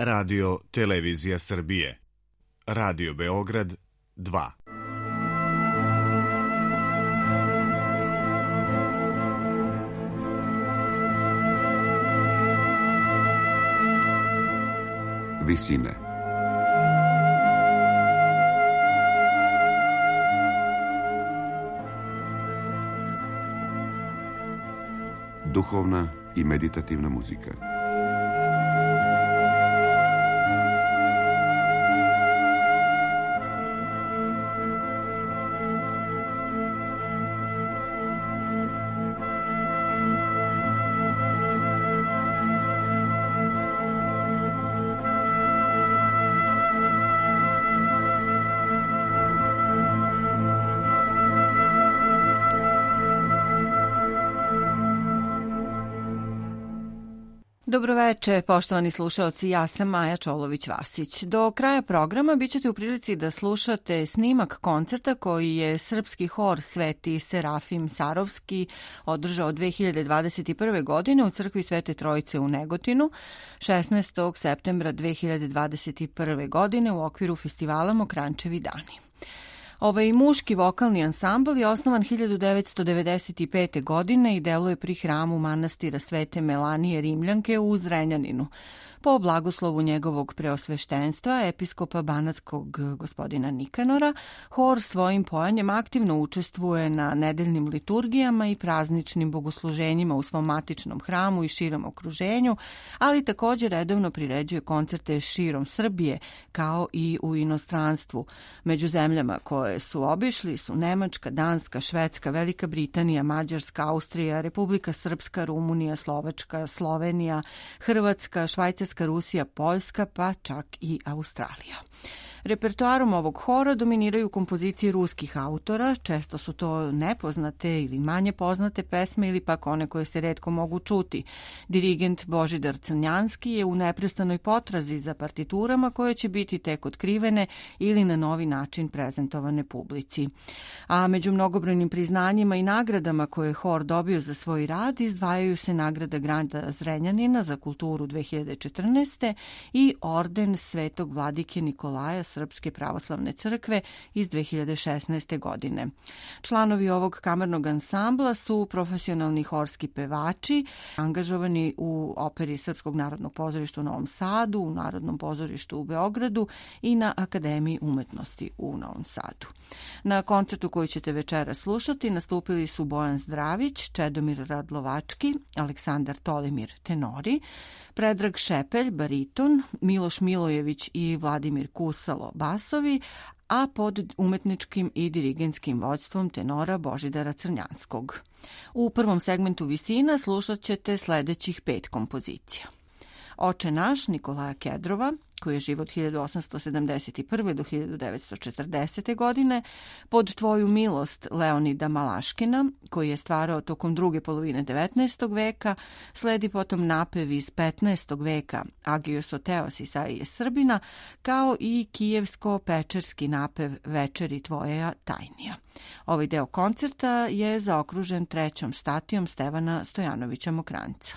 Radio Televizija Srbije, Radio Beograd 2. Visine. Duhovna i meditativna muzika. Dobroveče, poštovani slušaoci, ja sam Maja Čolović-Vasić. Do kraja programa bit ćete u prilici da slušate snimak koncerta koji je srpski hor Sveti Serafim Sarovski održao 2021. godine u crkvi Svete Trojice u Negotinu 16. septembra 2021. godine u okviru festivala Mokrančevi dani. Ovaj muški vokalni ansambl je osnovan 1995. godine i deluje pri hramu manastira Svete Melanije Rimljanke u Zrenjaninu. Po blagoslovu njegovog preosveštenstva, episkopa banatskog gospodina Nikanora, hor svojim pojanjem aktivno učestvuje na nedeljnim liturgijama i prazničnim bogosluženjima u svom matičnom hramu i širom okruženju, ali također redovno priređuje koncerte širom Srbije, kao i u inostranstvu. Među zemljama koje su obišli su Nemačka, Danska, Švedska, Velika Britanija, Mađarska, Austrija, Republika Srpska, Rumunija, Slovačka, Slovenija, Hrvatska, Švajcarska, Rusija, Poljska, pa čak i Australija. Repertoarom ovog hora dominiraju kompozicije ruskih autora, često su to nepoznate ili manje poznate pesme ili pak one koje se retko mogu čuti. Dirigent Božidar Crnjanski je u neprestanoj potrazi za partiturama koje će biti tek otkrivene ili na novi način prezentovane publici. A među mnogobrojnim priznanjima i nagradama koje je hor dobio za svoj rad izdvajaju se nagrada grada Zrenjanina za kulturu 2014. i orden Svetog vladike Nikolaja Srpske pravoslavne crkve iz 2016. godine. Članovi ovog kamernog ansambla su profesionalni horski pevači, angažovani u operi Srpskog narodnog pozorišta u Novom Sadu, u Narodnom pozorištu u Beogradu i na Akademiji umetnosti u Novom Sadu. Na koncertu koji ćete večeras slušati nastupili su Bojan Zdravić, Čedomir Radlovački, Aleksandar Tolimir tenori, Predrag Šepelj bariton, Miloš Milojević i Vladimir Kusalo basovi, a pod umetničkim i dirigentskim vođstvom tenora Božidara Crnjanskog. U prvom segmentu Visina slušat ćete sledećih 5 kompozicija. Oče naš Nikolaja Kedrova, koji je život 1871. do 1940. godine, Pod tvoju milost Leonida Malaškina, koji je stvarao tokom druge polovine 19. veka, sledi potom napev iz 15. veka Agios Oteos Isaije Srbina, kao i kijevsko-pečerski napev Večeri tvoja tajnija. Ovaj deo koncerta je zaokružen 3. statijom Stevana Stojanovića Mokranjca.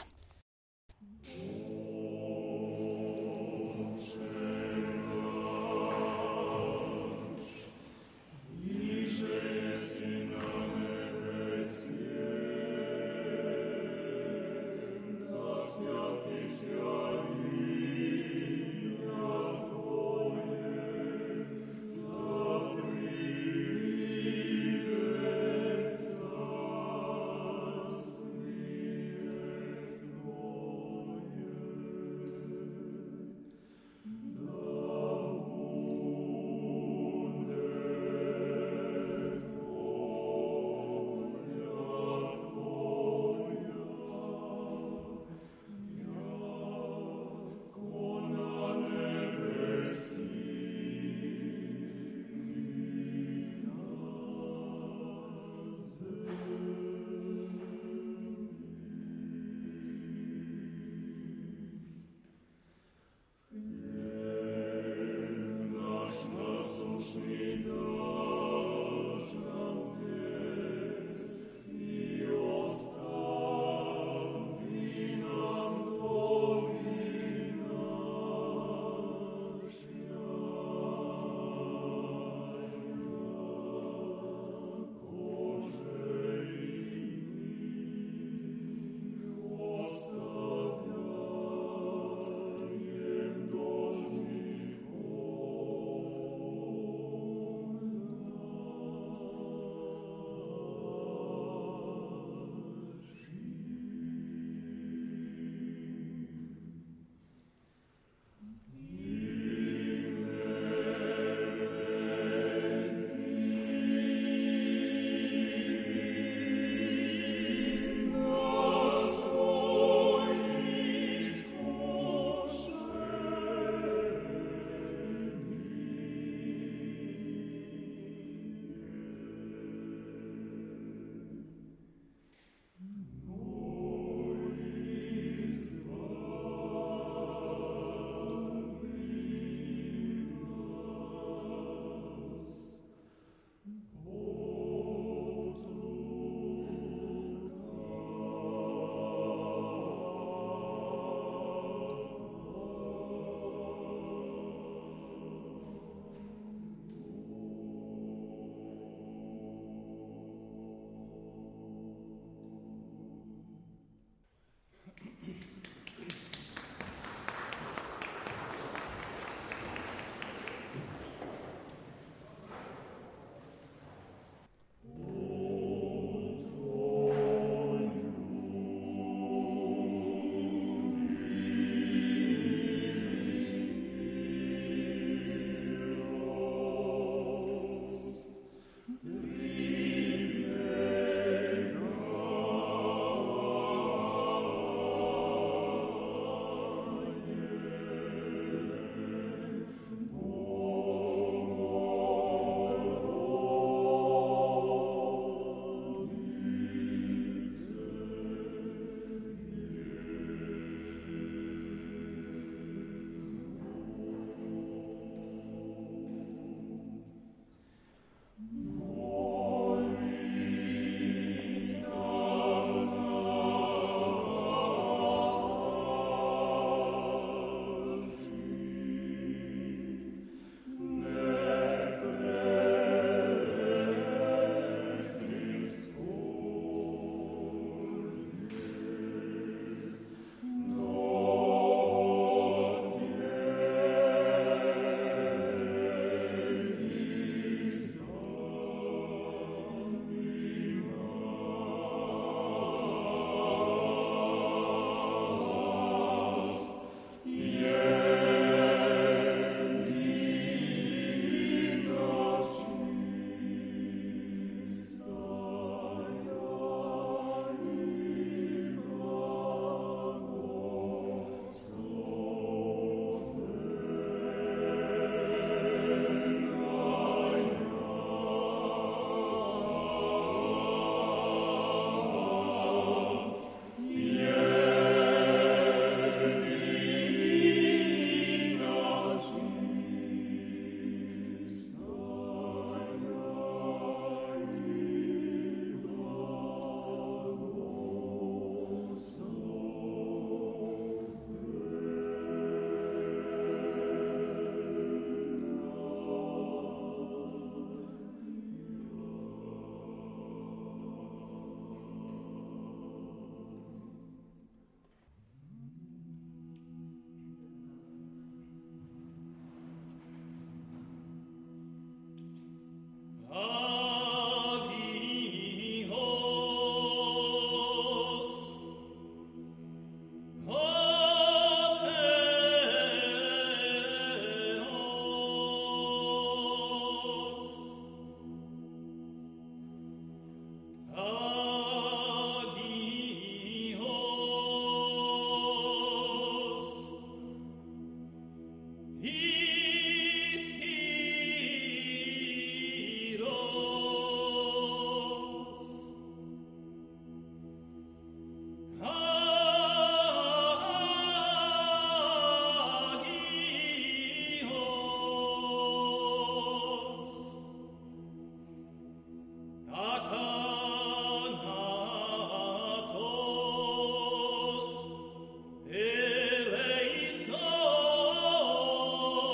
eleison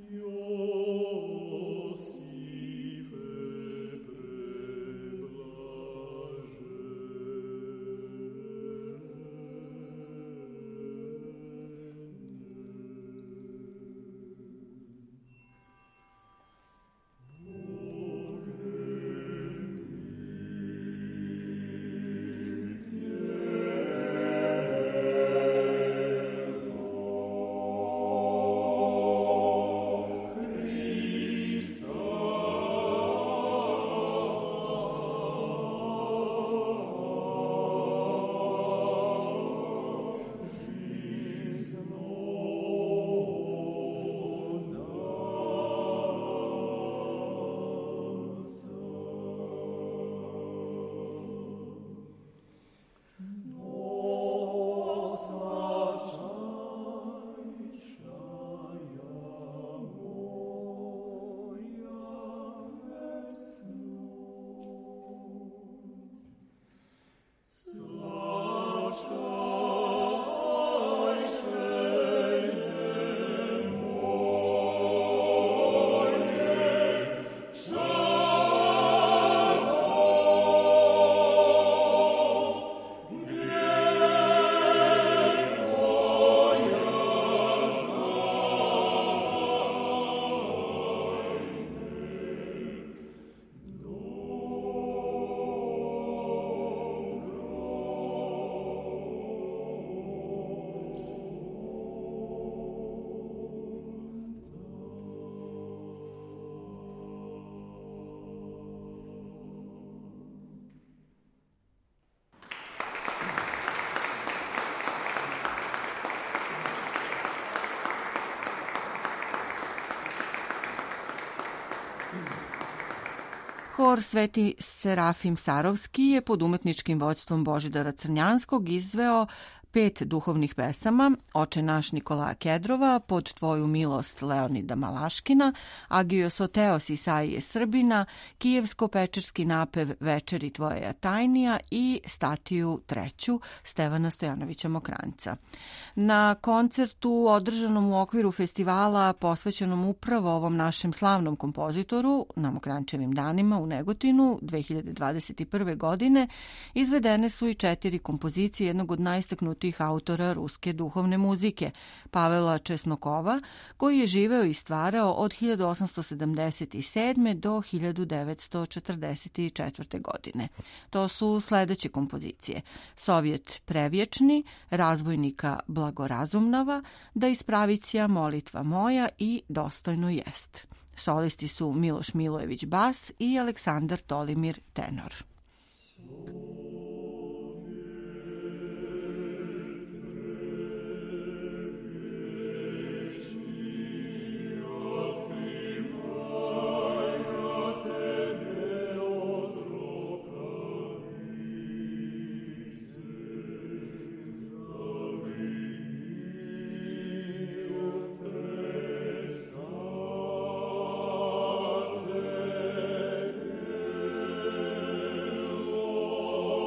Hor Sveti Serafim Sarovski je pod umetničkim vođstvom Božidara Crnjanskog izveo 5 duhovnih pesama: Oče naš Nikolaja Kedrova, Pod tvoju milost Leonida Malaškina, Agios Oteos Isaije Srbina, Kijevsko-pečerski napev Večeri tvoja tajnija i Statiju treću Stevana Stojanovića Mokranjca. Na koncertu održanom u okviru festivala posvećenom upravo ovom našem slavnom kompozitoru na Mokranjčevim danima u Negotinu 2021. godine izvedene su i 4 kompozicije jednog od najistaknutijih autora ruske duhovne muzike, Pavela Česnokova, koji je živeo i stvarao od 1877. do 1944. godine. To su sledeće kompozicije: Sovjet prevječni, Razvojnika blagorazumnava, Da ispravicija molitva moja i Dostojno jest. Solisti su Miloš Milojević bas i Aleksandar Tolimir tenor. Oh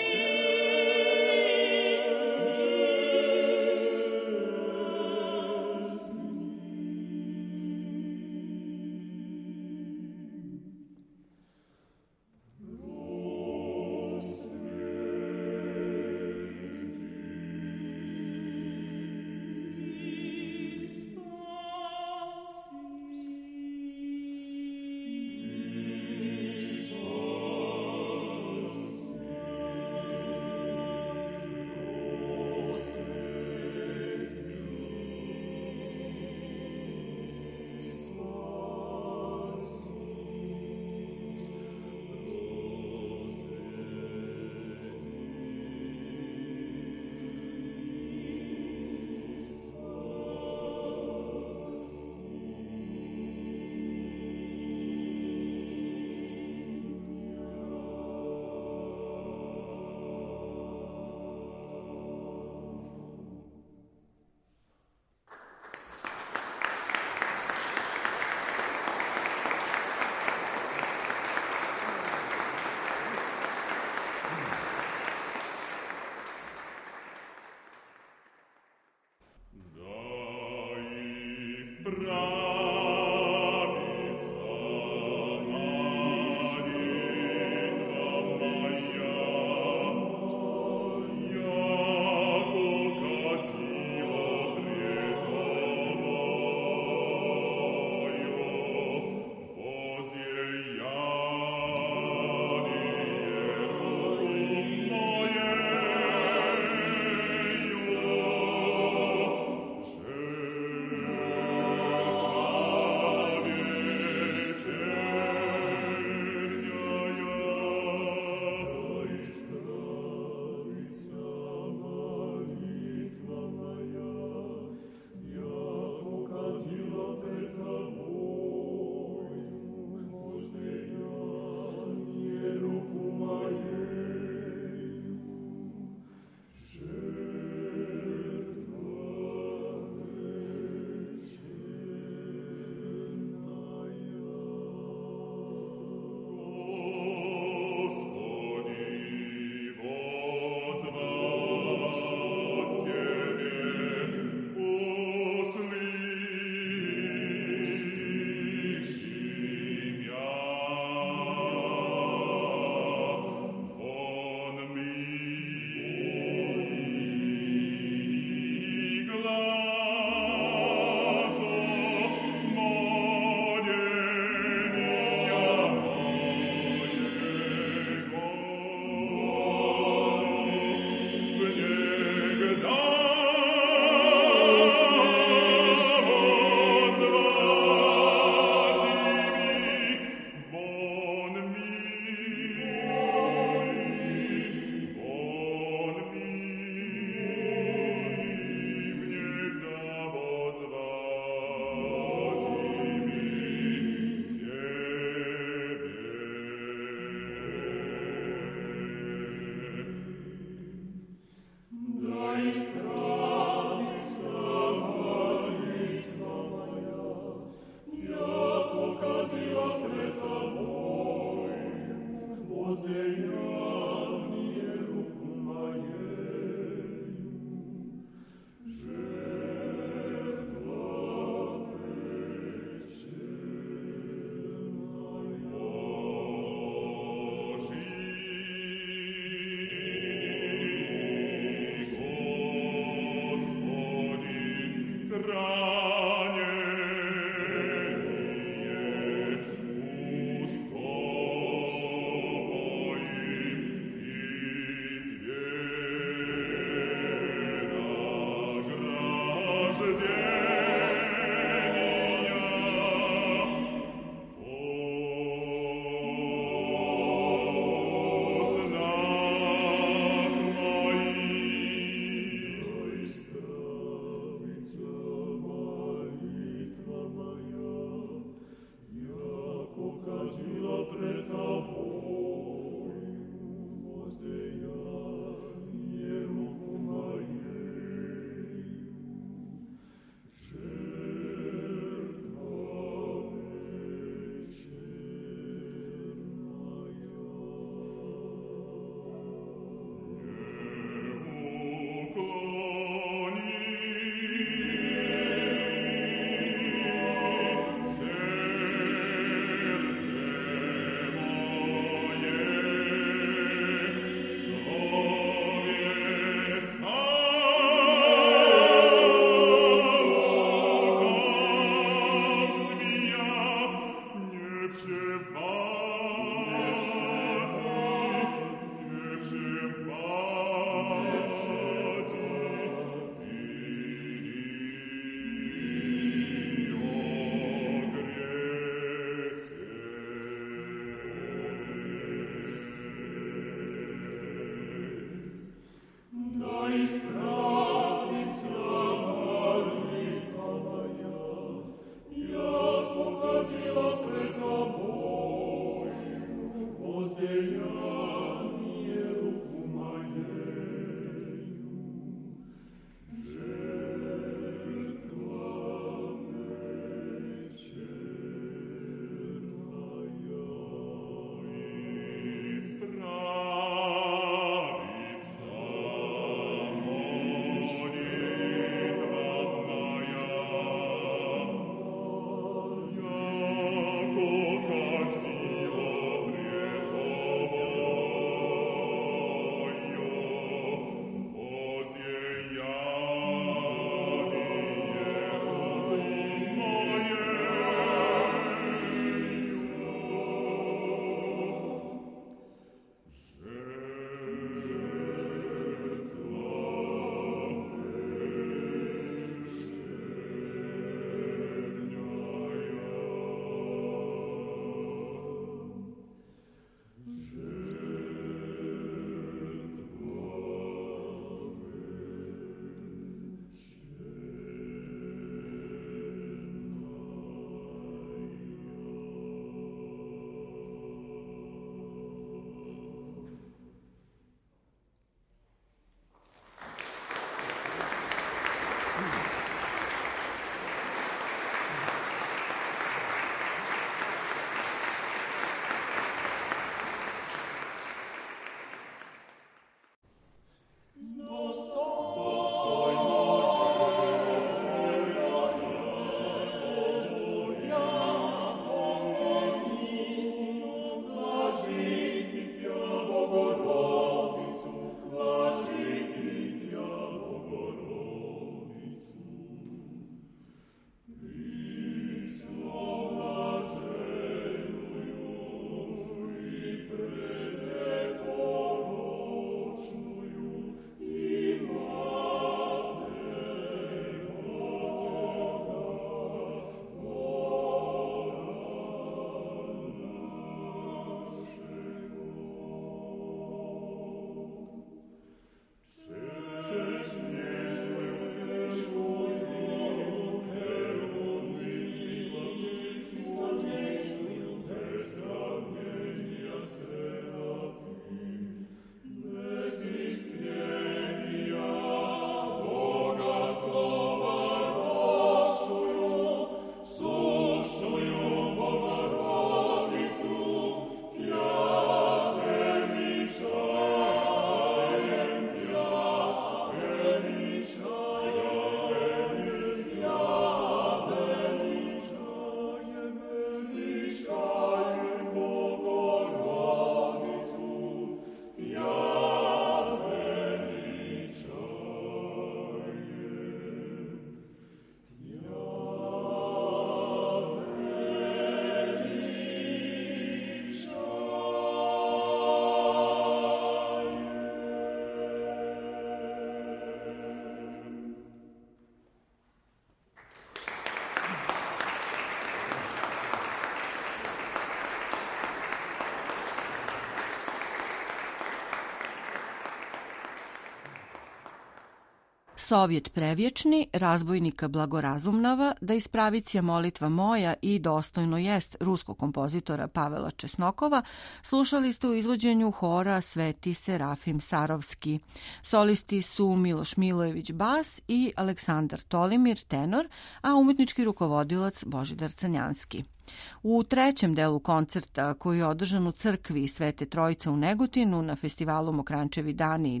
Sovjet prevječni, razbojnika blagorazumnava, da ispravicija molitva moja i dostojno jest ruskog kompozitora Pavela Česnokova, slušali ste u izvođenju hora Sveti Serafim Sarovski. Solisti su Miloš Milojević bas i Aleksandar Tolimir tenor, a umetnički rukovodilac Božidar Crnjanski. U trećem delu koncerta, koji je održan u crkvi Svete Trojice u Negotinu na festivalu Mokrančevi dani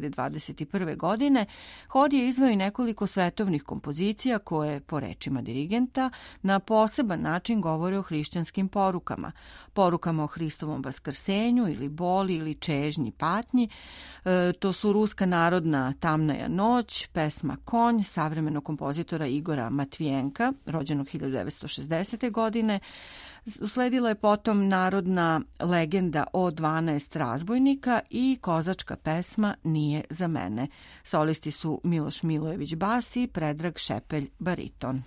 2021. godine, hor je izveo i nekoliko svetovnih kompozicija koje, po rečima dirigenta, na poseban način govore o hrišćanskim porukama. Porukama o Hristovom vaskrsenju ili boli ili čežnji patnji. To su ruska narodna Tamnaja noć, pesma Konj, savremenog kompozitora Igora Matvijenka, rođenog 1960. godine, godine. Usledila je potom narodna legenda o 12 razbojnika i kozačka pesma Nije za mene. Solisti su Miloš Milojević bas i Predrag Šepelj bariton.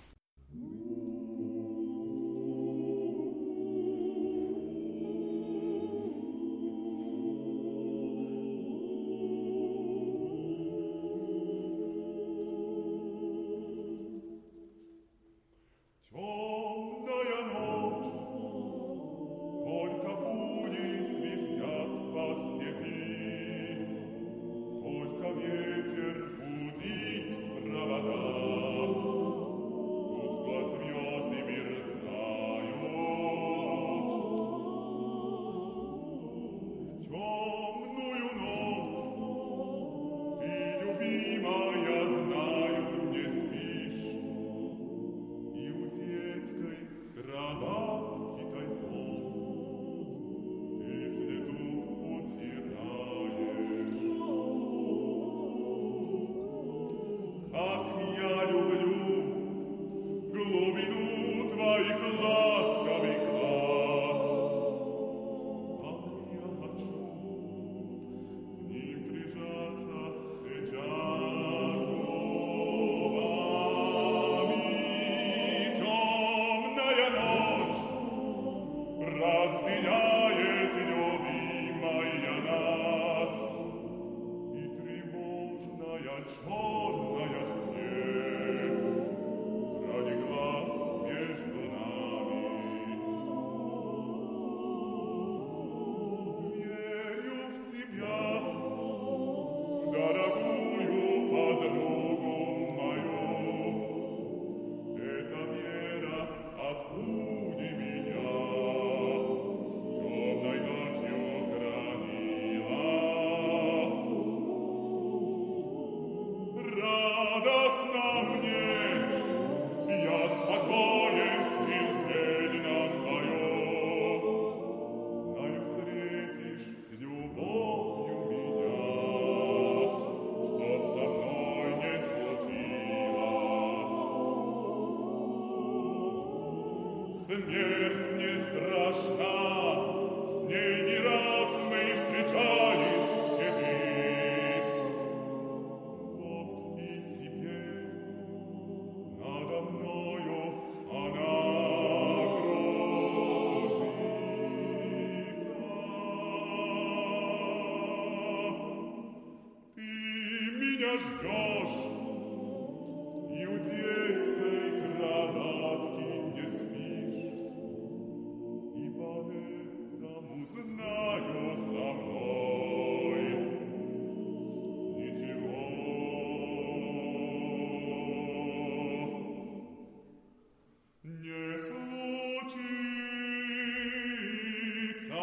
Смерть не страшна, с ней не раз мы встречались в степи. Вот и теперь надо мною она кружится. Ты меня ждешь, и у детской кроватки не спишь. И поэтому знаю со мной ничего не случится.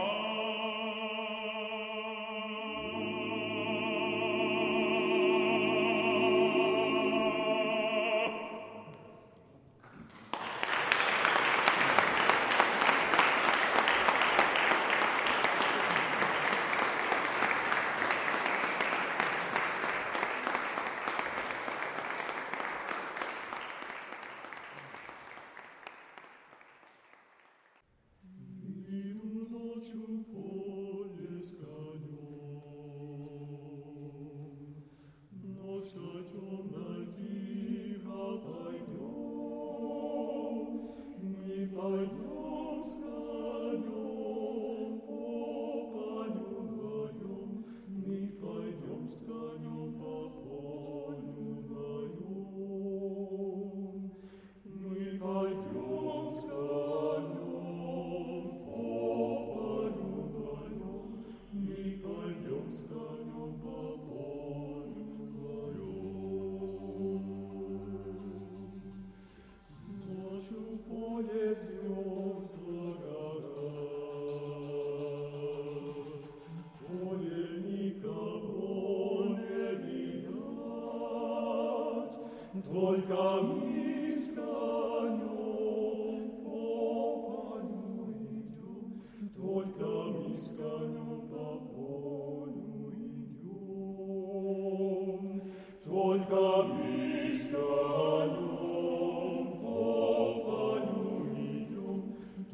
Только мы с конем по полю идем, только мы с конем по полю идем, только мы с конем по полю идем,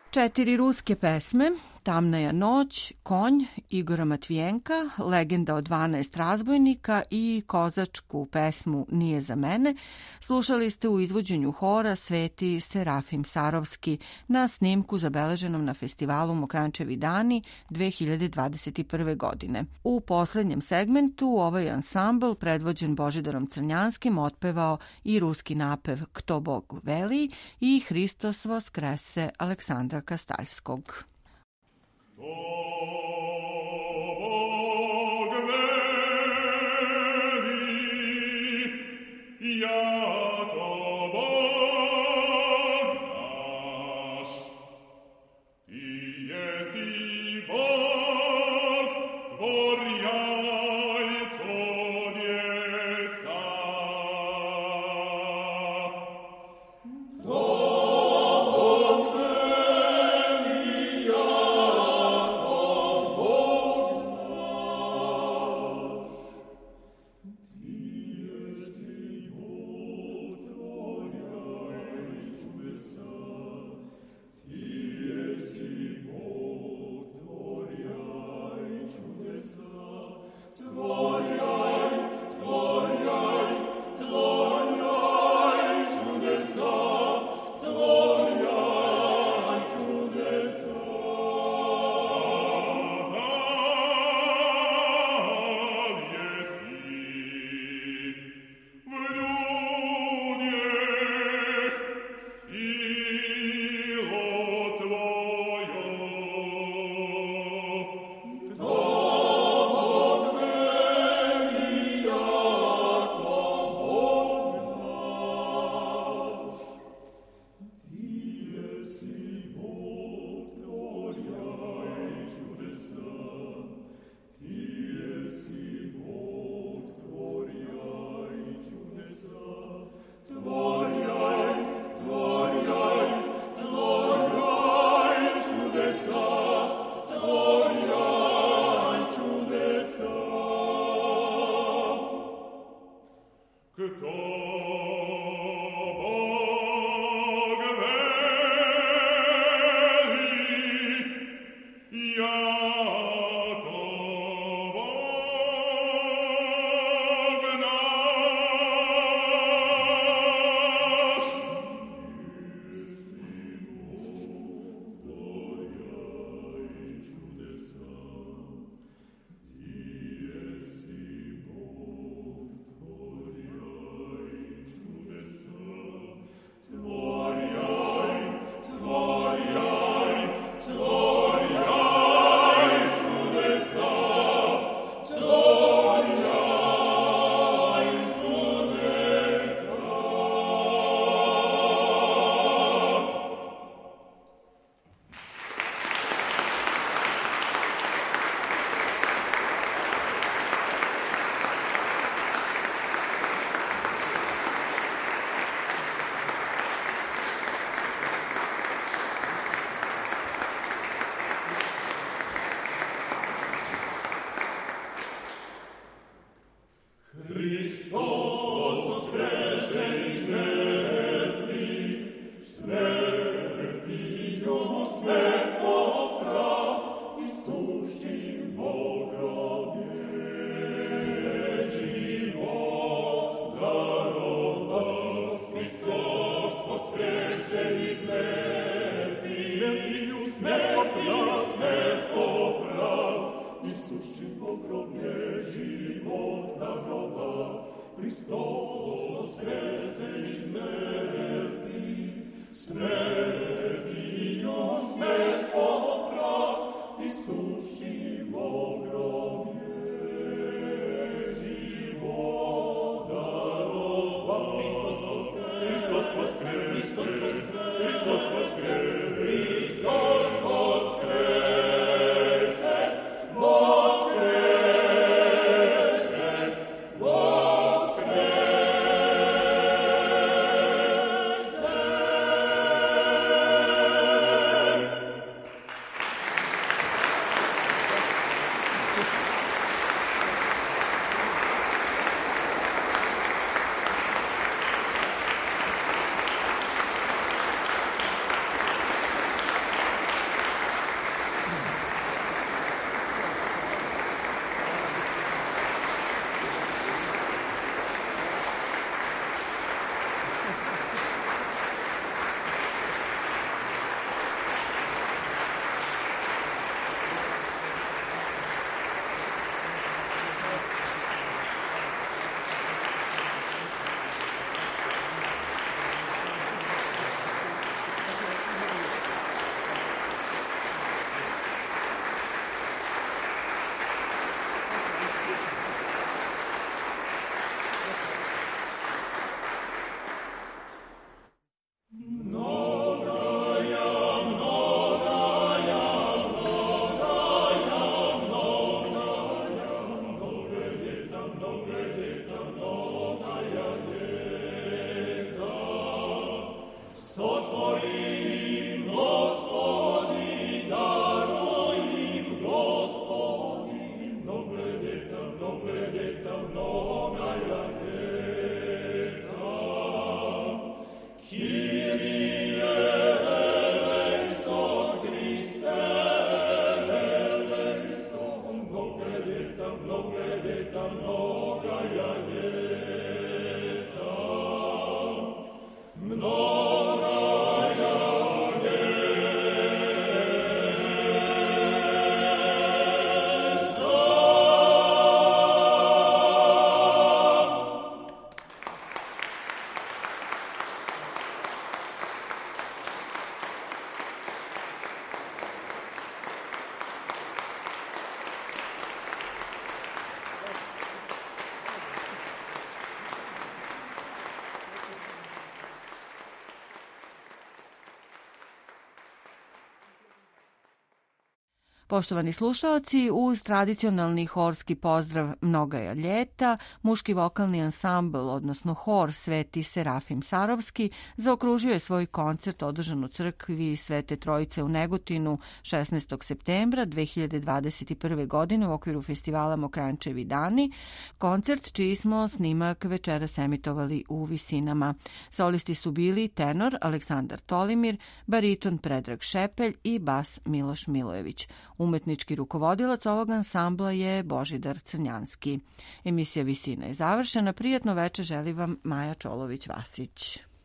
4 ruske pesme: Tamna je noć, Konj Igora Matvijenka, Legenda o 12 razbojnika i kozačku pesmu Nije za mene slušali ste u izvođenju hora Sveti Serafim Sarovski na snimku zabeleženom na festivalu Mokrančevi dani 2021. godine. U poslednjem segmentu ovaj ansambl, predvođen Božidarom Crnjanskim, otpevao i ruski napev Kto Bog veli i Hristos Voskrese Aleksandra Kastaljskog. Bog veli, jako Bog naš. Ti jesi Bog, tvorjaj čudesa. Poštovani slušaoci, uz tradicionalni horski pozdrav Mnoga je ljeta, muški vokalni ansambl, odnosno hor Sveti Serafim Sarovski, zaokružio je svoj koncert održan u crkvi Svete Trojice u Negotinu 16. septembra 2021. godine u okviru festivala Mokrančevi dani, koncert čiji smo snimak večeras emitovali u Visinama. Solisti su bili tenor Aleksandar Tolimir, bariton Predrag Šepelj i bas Miloš Milojević. Umetnički rukovodilac ovog ansambla je Božidar Crnjanski. Emisija Visina je završena. Prijatno veče želi vam Maja Čolović-Vasić.